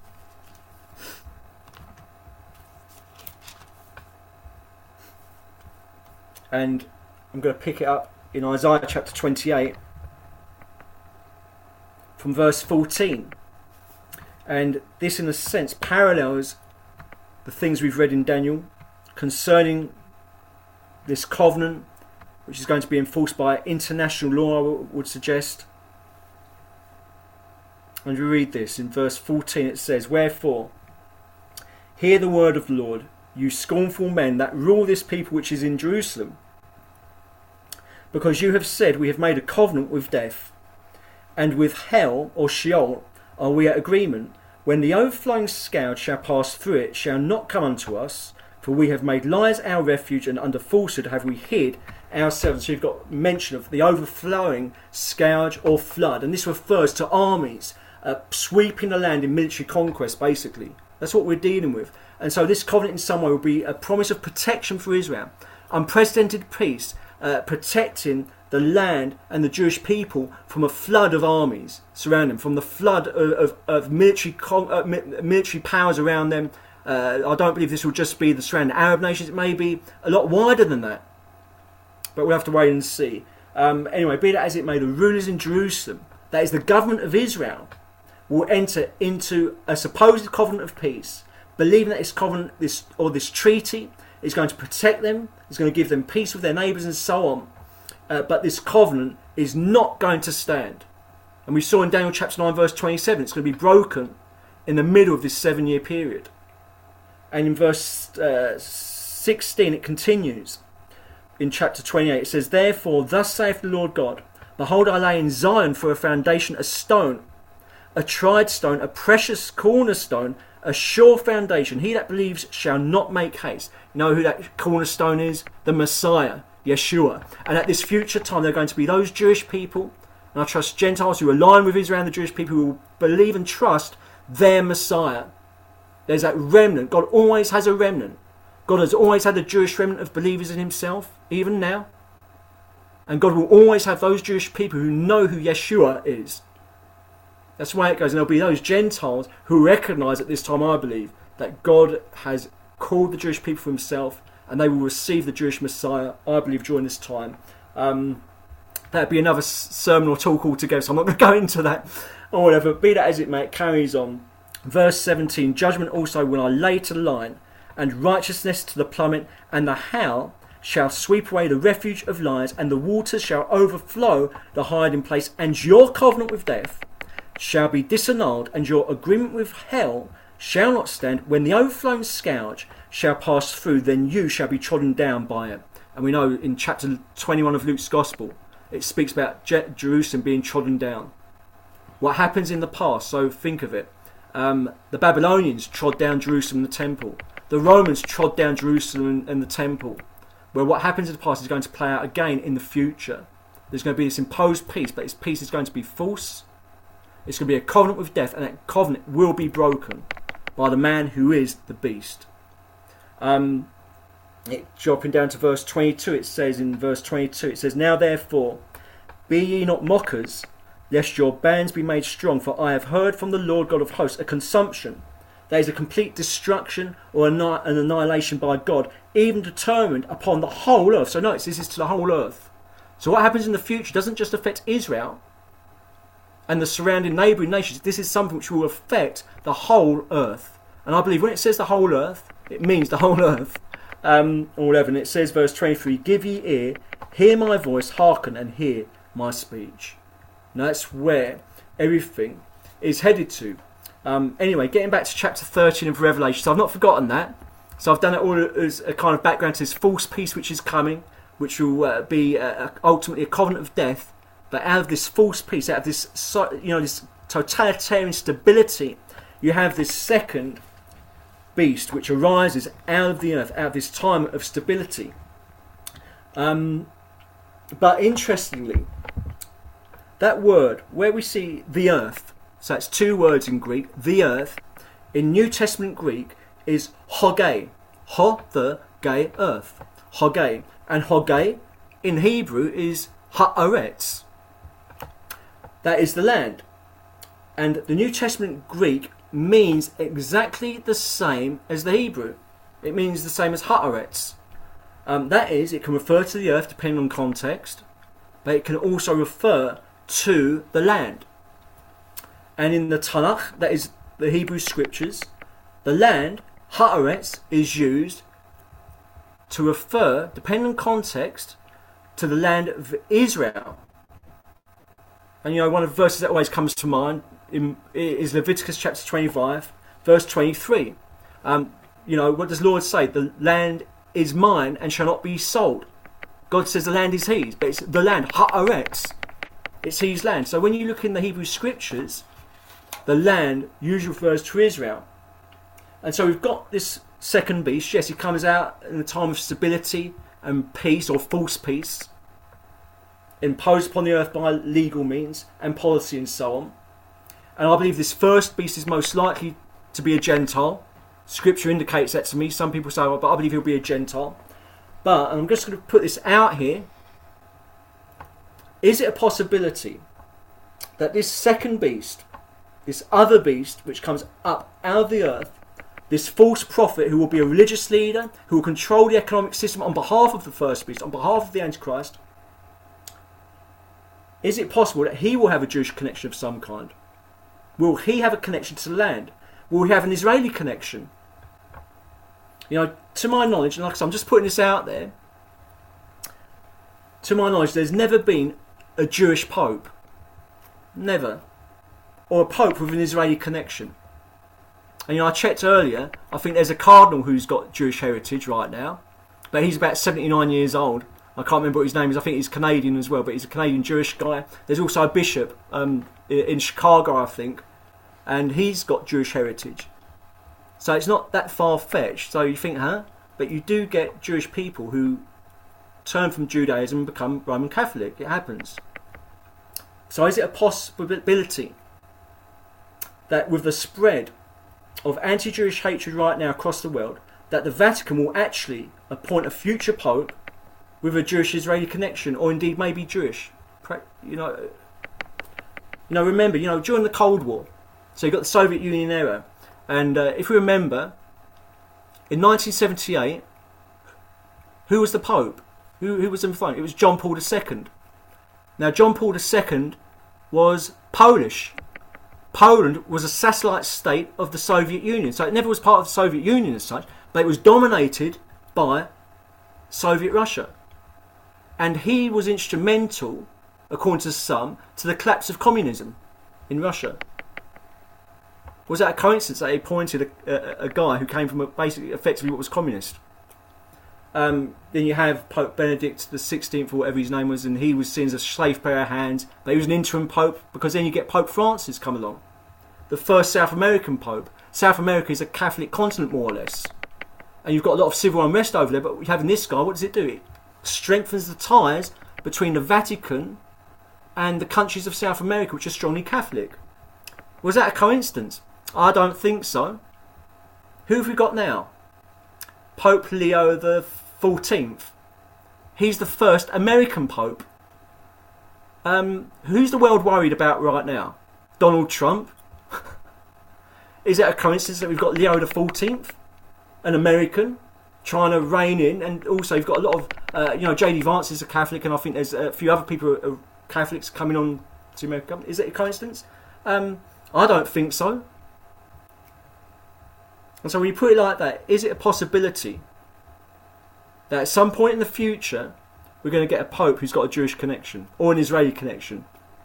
And I'm going to pick it up in Isaiah chapter twenty-eight from verse fourteen. And this, in a sense, parallels the things we've read in Daniel concerning this covenant, which is going to be enforced by international law, I would suggest. And we read this in verse fourteen. It says, "Wherefore, hear the word of the Lord, you scornful men that rule this people which is in Jerusalem. Because you have said, we have made a covenant with death, and with hell or Sheol are we at agreement. When the overflowing scourge shall pass through it, shall not come unto us, for we have made lies our refuge, and under falsehood have we hid ourselves." So you've got mention of the overflowing scourge or flood, and this refers to armies uh, sweeping the land in military conquest, basically. That's what we're dealing with. And so this covenant in some way will be a promise of protection for Israel, unprecedented peace, uh, protecting the land and the Jewish people from a flood of armies surrounding them, from the flood of, of, of military con- uh, military powers around them. Uh, I don't believe this will just be the surrounding Arab nations. It may be a lot wider than that, but we'll have to wait and see. Um, anyway, be that as it may, the rulers in Jerusalem, that is the government of Israel, will enter into a supposed covenant of peace, believing that this covenant, this or this treaty, is going to protect them, is going to give them peace with their neighbours and so on. Uh, but this covenant is not going to stand. And we saw in Daniel chapter nine verse twenty-seven, it's going to be broken in the middle of this seven year period. And in verse uh, sixteen it continues. In chapter twenty-eight it says, "Therefore thus saith the Lord God, behold, I lay in Zion for a foundation a stone, a tried stone, a precious cornerstone, a sure foundation. He that believes shall not make haste." You know who that cornerstone is? The Messiah, Yeshua. And at this future time there are going to be those Jewish people, and I trust Gentiles who align with Israel and the Jewish people, who will believe and trust their Messiah. There's that remnant. God always has a remnant. God has always had a Jewish remnant of believers in himself, even now. And God will always have those Jewish people who know who Yeshua is. That's the way it goes. And there'll be those Gentiles who recognise at this time, I believe, that God has called the Jewish people for himself, and they will receive the Jewish Messiah, I believe, during this time. Um, that'd be another sermon or talk altogether, so I'm not going to go into that or whatever. Be that as it may, it carries on. Verse seventeen, "Judgment also will I lay to the line, and righteousness to the plummet, and the howl shall sweep away the refuge of lies, and the waters shall overflow the hiding place, and your covenant with death shall be disannulled, and your agreement with hell shall not stand. When the overflowing scourge shall pass through, then you shall be trodden down by it." And we know in chapter twenty-one of Luke's Gospel, it speaks about Je- Jerusalem being trodden down. What happens in the past, so think of it. Um, the Babylonians trod down Jerusalem and the temple. The Romans trod down Jerusalem and the temple. Well, what happens in the past is going to play out again in the future. There's going to be this imposed peace, but this peace is going to be false. It's going to be a covenant with death, and that covenant will be broken by the man who is the beast. Um, it, dropping down to verse twenty-two, it says in verse twenty-two, it says, "Now therefore, be ye not mockers, lest your bands be made strong, for I have heard from the Lord God of hosts a consumption, that is a complete destruction or an annihilation by God, even determined upon the whole earth." So notice, this is to the whole earth. So what happens in the future doesn't just affect Israel and the surrounding neighbouring nations. This is something which will affect the whole earth. And I believe when it says the whole earth, it means the whole earth. Um, or whatever. And it says, verse twenty-three, "Give ye ear, hear my voice, hearken and hear my speech." Now that's where everything is headed to. Um, anyway, getting back to chapter thirteen of Revelation. So I've not forgotten that. So I've done it all as a kind of background to this false peace which is coming, which will uh, be uh, ultimately a covenant of death. But out of this false peace, out of this, you know, this totalitarian stability, you have this second beast which arises out of the earth, out of this time of stability. Um, but interestingly, that word, where we see the earth, so it's two words in Greek, the earth, in New Testament Greek, is Hogay. Ho, the, gay, earth. Hogay. And Hogay in Hebrew is Haaretz. That is the land. And the New Testament Greek means exactly the same as the Hebrew. It means the same as Haaretz. Um, that is, it can refer to the earth depending on context, but it can also refer to the land. And in the Tanakh, that is the Hebrew scriptures, the land, Haaretz, is used to refer, depending on context, to the land of Israel. And you know, one of the verses that always comes to mind in, is Leviticus chapter twenty-five, verse twenty-three. Um, you know, what does the Lord say? The land is mine and shall not be sold. God says the land is his, but it's the land, Haaretz. It's his land. So when you look in the Hebrew scriptures, the land usually refers to Israel. And so we've got this second beast. Yes, he comes out in a time of stability and peace, or false peace, imposed upon the earth by legal means and policy and so on. And I believe this first beast is most likely to be a Gentile. Scripture indicates that to me. Some people say, well, but I believe he'll be a Gentile. But, and I'm just going to put this out here, is it a possibility that this second beast, this other beast which comes up out of the earth, this false prophet who will be a religious leader, who will control the economic system on behalf of the first beast, on behalf of the Antichrist, is it possible that he will have a Jewish connection of some kind? Will he have a connection to the land? Will he have an Israeli connection? You know, to my knowledge, and like I said, I'm just putting this out there, to my knowledge, there's never been a Jewish pope. Never. Or a pope with an Israeli connection. And you know, I checked earlier, I think there's a cardinal who's got Jewish heritage right now, but he's about seventy-nine years old. I can't remember what his name is. I think he's Canadian as well, but he's a Canadian Jewish guy. There's also a bishop um, in Chicago, I think, and he's got Jewish heritage. So it's not that far-fetched. So you think, huh? But you do get Jewish people who turn from Judaism and become Roman Catholic. It happens. So is it a possibility that with the spread of anti-Jewish hatred right now across the world, that the Vatican will actually appoint a future pope with a Jewish-Israeli connection, or indeed maybe Jewish? You know, you know. Remember, you know, during the Cold War, so you got the Soviet Union era, and uh, if we remember, in nineteen seventy-eight, who was the Pope? Who, who was in front? It was John Paul the Second. Now, John Paul the Second was Polish. Poland was a satellite state of the Soviet Union, so it never was part of the Soviet Union as such, but it was dominated by Soviet Russia. And he was instrumental, according to some, to the collapse of communism in Russia. Was that a coincidence that they appointed a, a, a guy who came from a, basically effectively what was communist? Um, then you have Pope Benedict the sixteenth, or whatever his name was, and he was seen as a slave pair of hands, but he was an interim pope, because then you get Pope Francis come along, the first South American pope. South America is a Catholic continent, more or less, and you've got a lot of civil unrest over there, but having this guy, what does it do? It strengthens the ties between the Vatican and the countries of South America, which are strongly Catholic. Was that a coincidence? I don't think so. Who have we got now? Pope Leo the fourteenth. He's the first American Pope. Um, who's the world worried about right now? Donald Trump? Is it a coincidence that we've got Leo the fourteenth, an American, trying to rein in? And also you've got a lot of, uh, you know, J D Vance is a Catholic, and I think there's a few other people who are Catholics coming on to America. Is it a coincidence? Um, I don't think so. And so when you put it like that, is it a possibility that at some point in the future we're going to get a Pope who's got a Jewish connection or an Israeli connection?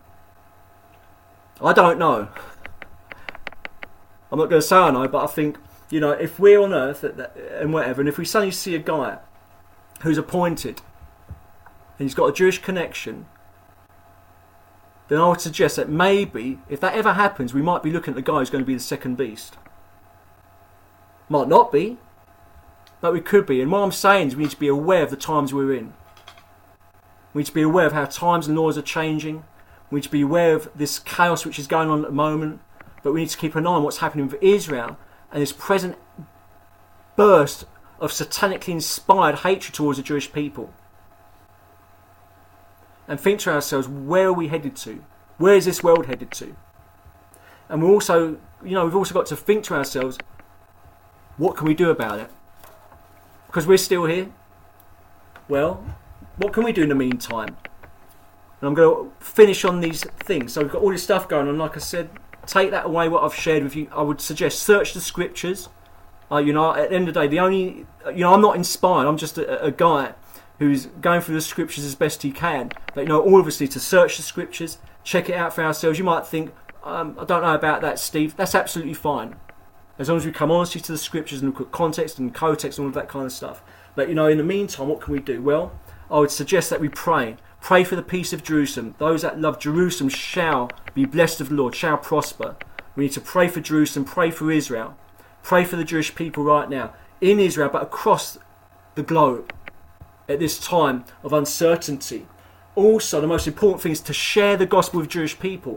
I don't know. I'm not going to say I know, but I think, you know, if we're on Earth and whatever, and if we suddenly see a guy who's appointed and he's got a Jewish connection, then I would suggest that maybe, if that ever happens, we might be looking at the guy who's going to be the second beast. Might not be, but we could be. And what I'm saying is we need to be aware of the times we're in. We need to be aware of how times and laws are changing. We need to be aware of this chaos which is going on at the moment. But we need to keep an eye on what's happening with Israel and this present burst of satanically inspired hatred towards the Jewish people. And think to ourselves, where are we headed to? Where is this world headed to? And we also, you know, we've also got to think to ourselves, what can we do about it? Because we're still here. Well, what can we do in the meantime? And I'm going to finish on these things. So we've got all this stuff going on. Like I said, take that away, what I've shared with you. I would suggest search the scriptures. Uh, you know, at the end of the day, the only, you know, I'm not inspired. I'm just a, a guy who's going through the scriptures as best he can. But, you know, all of us need to search the scriptures, check it out for ourselves. You might think, um, I don't know about that, Steve. That's absolutely fine. As long as we come honestly to the scriptures and look at context and context and all of that kind of stuff. But, you know, in the meantime, what can we do? Well, I would suggest that we pray. Pray for the peace of Jerusalem. Those that love Jerusalem shall be blessed of the Lord, shall prosper. We need to pray for Jerusalem, pray for Israel. Pray for the Jewish people right now, in Israel, but across the globe at this time of uncertainty. Also, the most important thing is to share the gospel with Jewish people.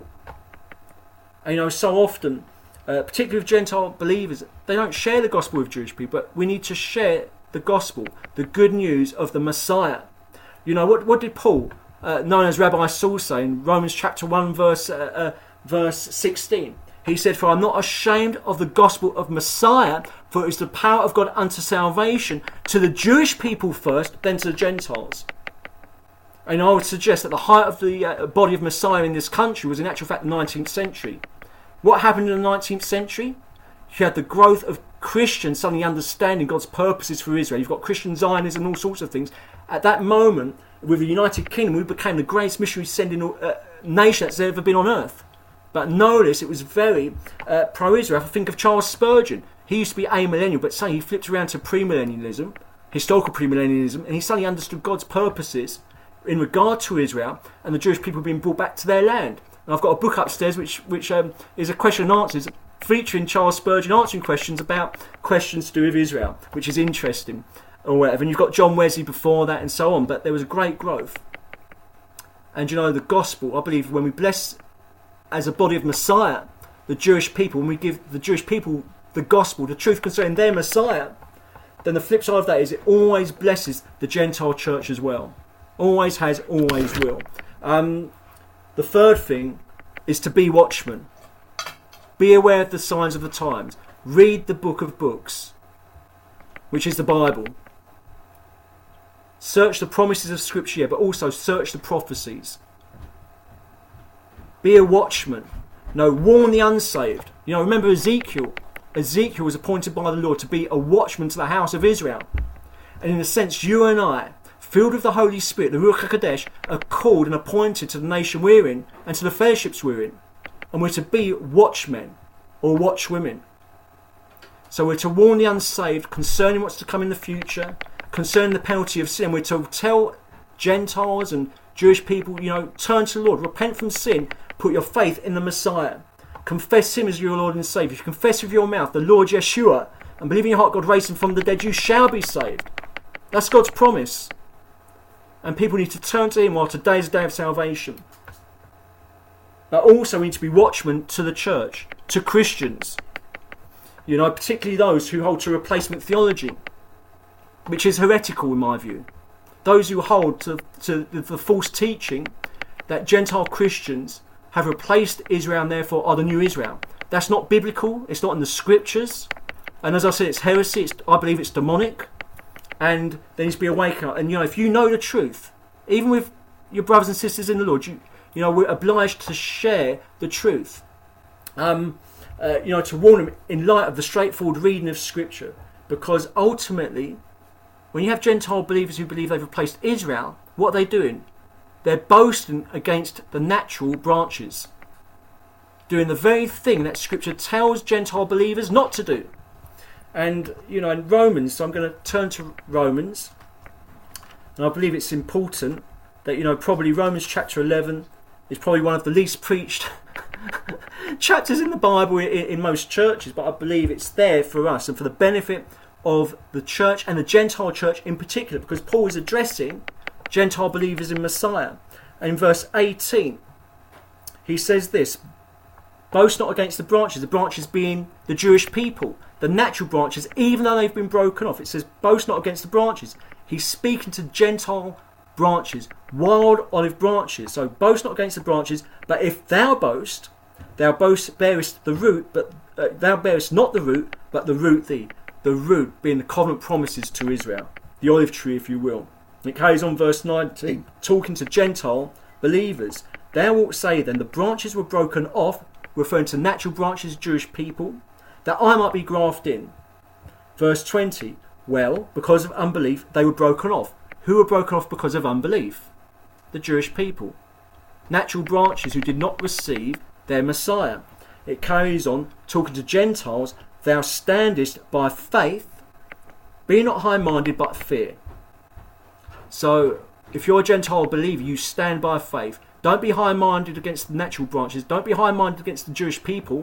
And, you know, so often, uh, particularly with Gentile believers, they don't share the gospel with Jewish people, but we need to share the gospel, the good news of the Messiah. You know, what, what did Paul, uh, known as Rabbi Saul, say in Romans chapter one, verse, uh, uh, verse sixteen? He said, "For I'm not ashamed of the gospel of Messiah, for it is the power of God unto salvation to the Jewish people first, then to the Gentiles." And I would suggest that the height of the uh, body of Messiah in this country was in actual fact the nineteenth century. What happened in the nineteenth century? You had the growth of Christians suddenly understanding God's purposes for Israel. You've got Christian Zionism and all sorts of things. At that moment, with the United Kingdom, we became the greatest missionary sending uh, nation that's ever been on earth. But notice it was very uh, pro-Israel. Think of Charles Spurgeon. He used to be amillennial, but suddenly he flipped around to premillennialism, historical premillennialism, and he suddenly understood God's purposes in regard to Israel and the Jewish people being brought back to their land. And I've got a book upstairs which which um, is a question and answers featuring Charles Spurgeon answering questions about questions to do with Israel, which is interesting or whatever. And you've got John Wesley before that and so on, but there was a great growth. And you know, the gospel, I believe, when we bless as a body of Messiah the Jewish people, when we give the Jewish people the gospel, the truth concerning their Messiah, then the flip side of that is it always blesses the Gentile church as well. Always has, always will. Um, the third thing is to be watchmen. Be aware of the signs of the times. Read the book of books, which is the Bible. Search the promises of Scripture, yeah, but also search the prophecies. Be a watchman. No, warn the unsaved. You know, remember Ezekiel. Ezekiel was appointed by the Lord to be a watchman to the house of Israel. And in a sense, you and I, filled with the Holy Spirit, the Ruach HaKodesh, are called and appointed to the nation we're in and to the fellowships we're in. And we're to be watchmen or watchwomen. So we're to warn the unsaved concerning what's to come in the future, concerning the penalty of sin. We're to tell Gentiles and Jewish people, you know, turn to the Lord, repent from sin, put your faith in the Messiah. Confess him as your Lord and Saviour. If you confess with your mouth the Lord Yeshua and believe in your heart God raised him from the dead, you shall be saved. That's God's promise. And people need to turn to him while today is the day of salvation. But also we need to be watchmen to the church, to Christians. You know, particularly those who hold to replacement theology, which is heretical in my view. Those who hold to, to the, the false teaching that Gentile Christians have replaced Israel and therefore are the new Israel. That's not biblical. It's not in the scriptures. And as I said, it's heresy. It's, I believe it's demonic. And there needs to be a wake up. And you know, if you know the truth, even with your brothers and sisters in the Lord, you you know, we're obliged to share the truth. Um, uh, you know, to warn them in light of the straightforward reading of Scripture. Because ultimately, when you have Gentile believers who believe they've replaced Israel, what are they doing? They're boasting against the natural branches, doing the very thing that Scripture tells Gentile believers not to do. And, you know, in Romans, so I'm going to turn to Romans, and I believe it's important that, you know, probably Romans chapter eleven is probably one of the least preached chapters in the Bible in, in most churches, but I believe it's there for us and for the benefit of the church and the Gentile church in particular, because Paul is addressing Gentile believers in Messiah. And in verse eighteen, he says this, Boast not against the branches, the branches being the Jewish people, the natural branches, even though they've been broken off. It says, boast not against the branches. He's speaking to Gentile branches, wild olive branches. So boast not against the branches, but if thou boast, thou boast bearest the root, but uh, thou bearest not the root, but the root thee. The root being the covenant promises to Israel, the olive tree, if you will. And it carries on verse nineteen, talking to Gentile believers. Thou wilt say then, the branches were broken off, referring to natural branches of Jewish people, that I might be grafted in. Verse twenty, well, because of unbelief, they were broken off. Who were broken off because of unbelief? The Jewish people. Natural branches who did not receive their Messiah. It carries on, talking to Gentiles, thou standest by faith, be not high-minded but fear. So, if you're a Gentile believer, you stand by faith. Don't be high-minded against the natural branches. Don't be high-minded against the Jewish people,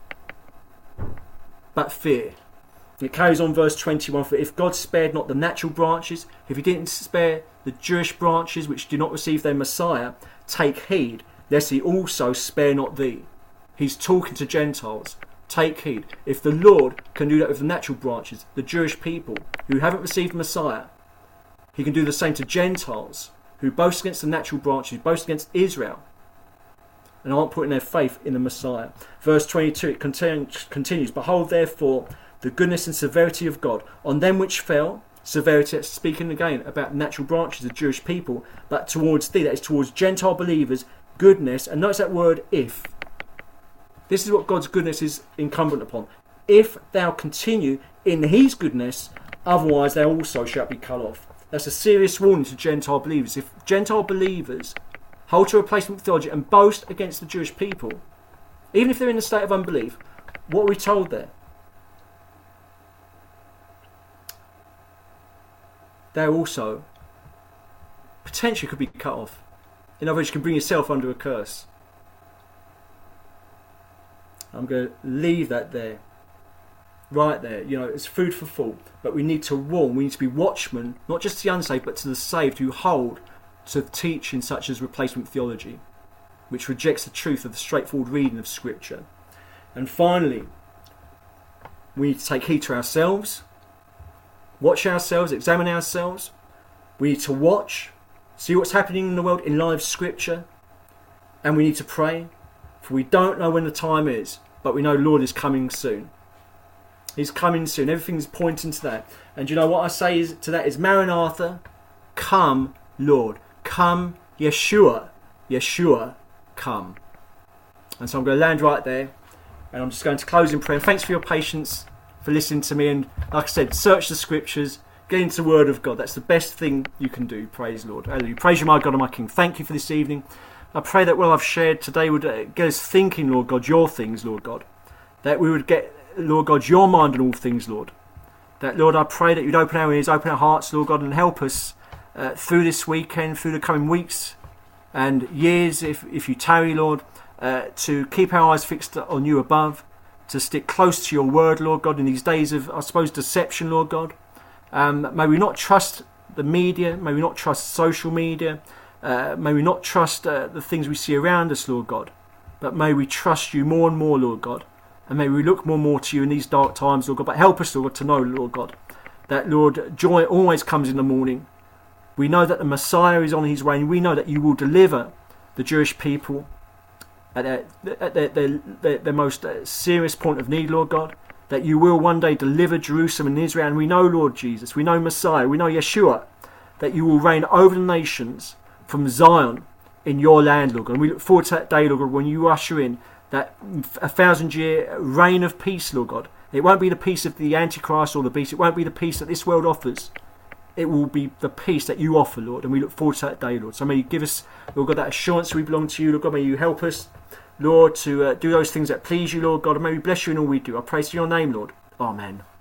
but fear. It carries on verse twenty-one, for if God spared not the natural branches, if he didn't spare the Jewish branches which do not receive their Messiah, take heed, lest he also spare not thee. He's talking to Gentiles. Take heed. If the Lord can do that with the natural branches, the Jewish people who haven't received Messiah, he can do the same to Gentiles who boast against the natural branches, boast against Israel, and aren't putting their faith in the Messiah. Verse twenty-two, it continues, behold therefore the goodness and severity of God on them which fell, severity, speaking again about natural branches of Jewish people, but towards thee, that is towards Gentile believers, goodness, and notice that word if. This is what God's goodness is incumbent upon. If thou continue in his goodness, otherwise thou also shalt be cut off. That's a serious warning to Gentile believers. If Gentile believers hold to replacement theology and boast against the Jewish people, even if they're in a state of unbelief, what are we told there? They also potentially could be cut off. In other words, you can bring yourself under a curse. I'm going to leave that there. Right there. You know, it's food for thought. But we need to warn. We need to be watchmen, not just to the unsaved, but to the saved who hold to teaching such as replacement theology, which rejects the truth of the straightforward reading of Scripture. And finally, we need to take heed to ourselves, watch ourselves, examine ourselves. We need to watch, see what's happening in the world in line with Scripture, and we need to pray, for we don't know when the time is, but we know the Lord is coming soon. He's coming soon. Everything's pointing to that. And you know what I say is, to that is, Maranatha, come, Lord. Come, Yeshua. Yeshua, come. And so I'm going to land right there. And I'm just going to close in prayer. And thanks for your patience, for listening to me. And like I said, search the Scriptures. Get into the Word of God. That's the best thing you can do. Praise Lord. Hallelujah. Praise you, my God and my King. Thank you for this evening. I pray that what I've shared today would get us thinking, Lord God, your things, Lord God. That we would get, Lord God, your mind on all things, Lord. That, Lord, I pray that you'd open our ears, open our hearts, Lord God, and help us uh, through this weekend, through the coming weeks and years, if, if you tarry, Lord, uh, to keep our eyes fixed on you above, to stick close to your word, Lord God, in these days of, I suppose, deception, Lord God. Um, may we not trust the media, may we not trust social media, uh, may we not trust uh, the things we see around us, Lord God, but may we trust you more and more, Lord God. And may we look more and more to you in these dark times, Lord God. But help us, Lord God, to know, Lord God, that, Lord, joy always comes in the morning. We know that the Messiah is on his way, and we know that you will deliver the Jewish people at their, at their, their, their, their most serious point of need, Lord God. That you will one day deliver Jerusalem and Israel. And we know, Lord Jesus, we know Messiah, we know Yeshua, that you will reign over the nations from Zion in your land, Lord God. And we look forward to that day, Lord God, when you usher in that a thousand year reign of peace, Lord God. It won't be the peace of the Antichrist or the beast. It won't be the peace that this world offers. It will be the peace that you offer, Lord. And we look forward to that day, Lord. So may you give us, Lord God, that assurance we belong to you, Lord God. May you help us, Lord, to uh, do those things that please you, Lord God. And may we bless you in all we do. I praise your name, Lord. Amen.